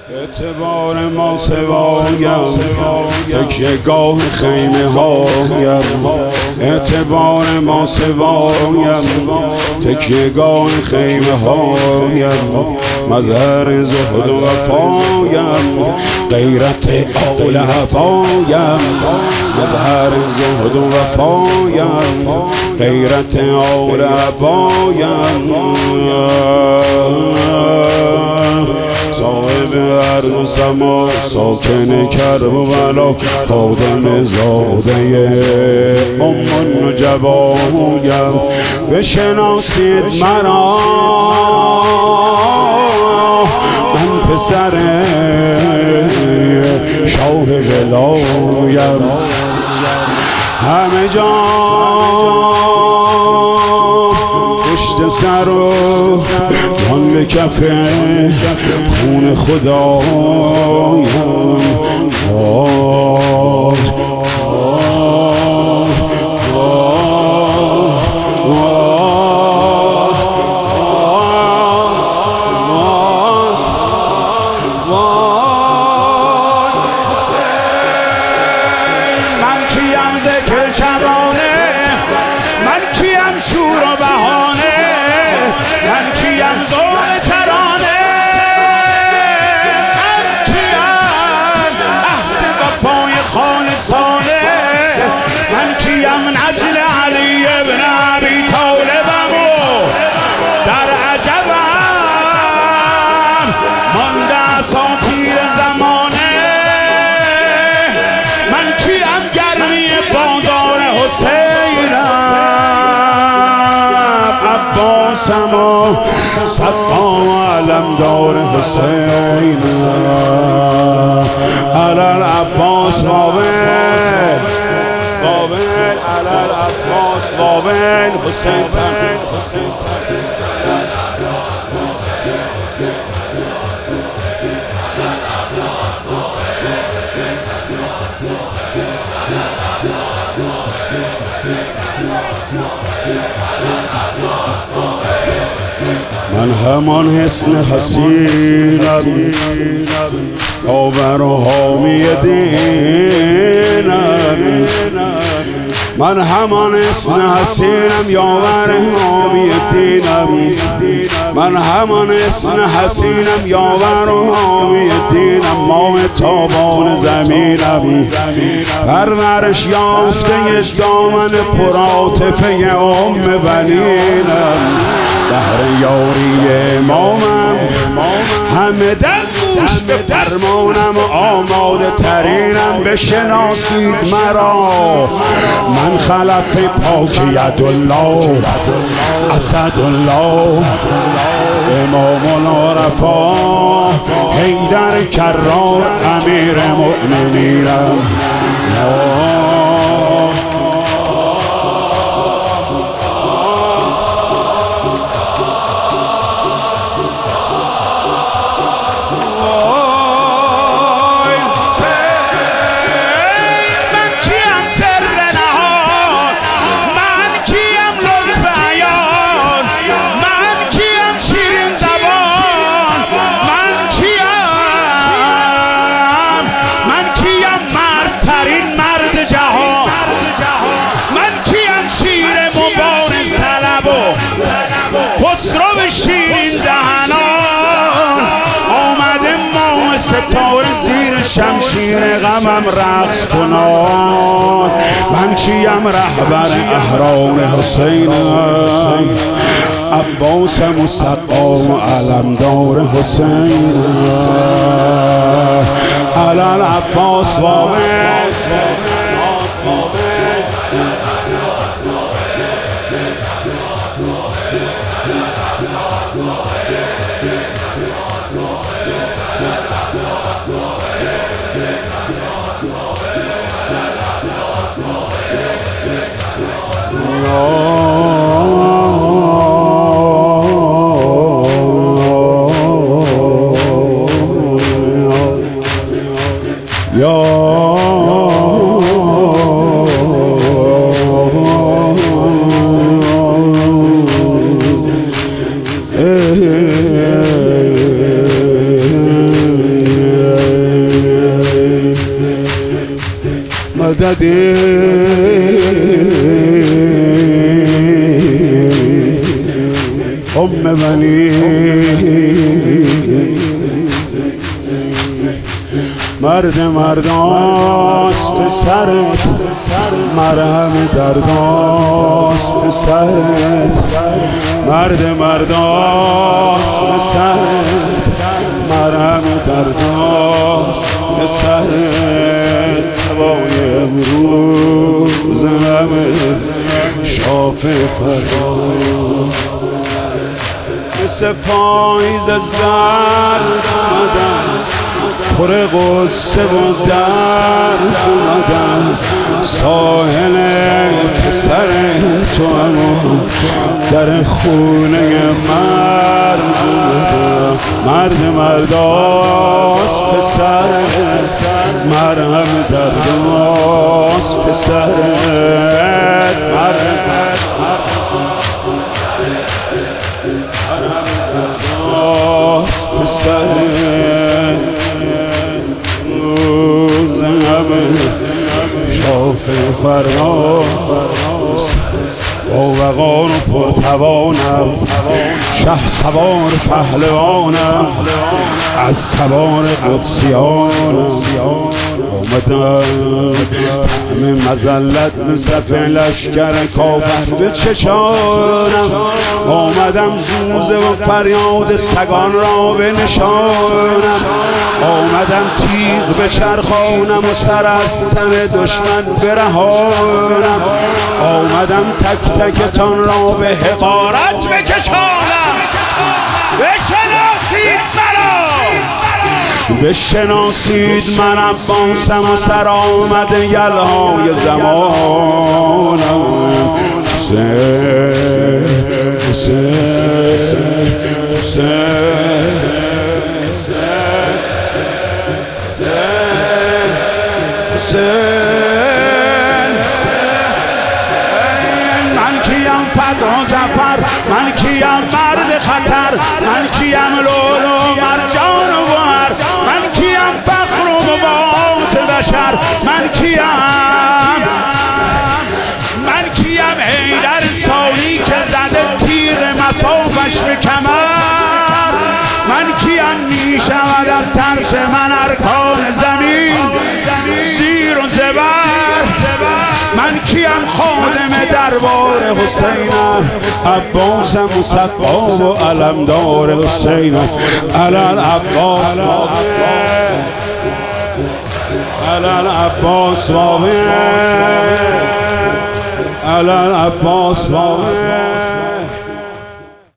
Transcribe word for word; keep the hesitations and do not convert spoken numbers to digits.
اعتبار ما سوایم تکیه گاه خیمه هایم، اعتبار ما سوایم تکیه گاه خیمه هایم، مظهر زهد و وفایم غیرت آل عبایم، مظهر زهد و وفایم غیرت آل عبایم، صاحب عرض و سما ساکن کرب و بلا، خادم زاده ام النجبایم، بشناسید مرا من پسر شاه ولایم، همه جا پشت سر و جان به کف خون خدایم، آه شور و بهانه، من کیم ذوق ترانه، من کیم عهد وفای خالصانه، من کیم نجل علی ابن ابی طالبم و در عجبم مانده اساطیر زمانه، من کیم گرمی بازار حسینم، عباسم صدام علمدار حسین، علال عباس وابن وابن علال عباس وابن حسین تن من همان حسن حسینم داور و حامی دینم، من همان حسن حسینم یاور حامی دینم، من همان حسن حسینم یاور و حامی دینم، ماه تابان زمینم، پرورش یافته دامن پرعاطفه ام بنینم، بهر یاری امامم همه در گوش به فرمانم و آماده ترینم، بشناسید مرا من خلف پاک یدالله اسدالله امام العرفا حیدر کرار امیر مؤمنینم. خسرو شیرین دهنان آمده ماه ستاره زیر شمشیر غمم رقص کنان، من کیم رهبر احرام حسینم، عباسم و سقام علمدار حسین، علال عباس وابن یا دادی ام ولی مرد مرداست پسرت مرهم درداست پسرت مرد مرداست پسرت مرهم درداست پسرت هوای امروز همه شاف فردا مثل پاییز زرد اومدم پر غصه و درد اومدم ساحل پسر تو اما در خونه مرد اومدم مرد مرداست پسر مرهم درداست پسر مرد پسر شاف فردا با وقار و پرتوانم شه سوار پهلوانم از سوار قدسیانم آمدم همه مزلت به صف لشکر کافر به چشانم آمدم زوزه و فریاد سگان را به نشانم آمدم تیغ به چرخانم و سر از تن دشمن برهانم آمدم تک تکتان را به حقارت بکشانم بشناسید مرا بشناسید من عباسم و سر آمد یلهای زمانم حسین حسین حسین من کیم فدا ظفر من کیم مرد خطر من کیم لولو مرجان و گوهر من کیم فخر و قوت بشر من کیم من کیم حیدر سالی که زده تیر مصافش به کمر من کیم میشود از ترس من ارکان زمین زیر و زبر من کیم خادم دربار حسینم عباس مصفا و علمدار حسینم علل عباس علل عباس واقع علل عباس واقع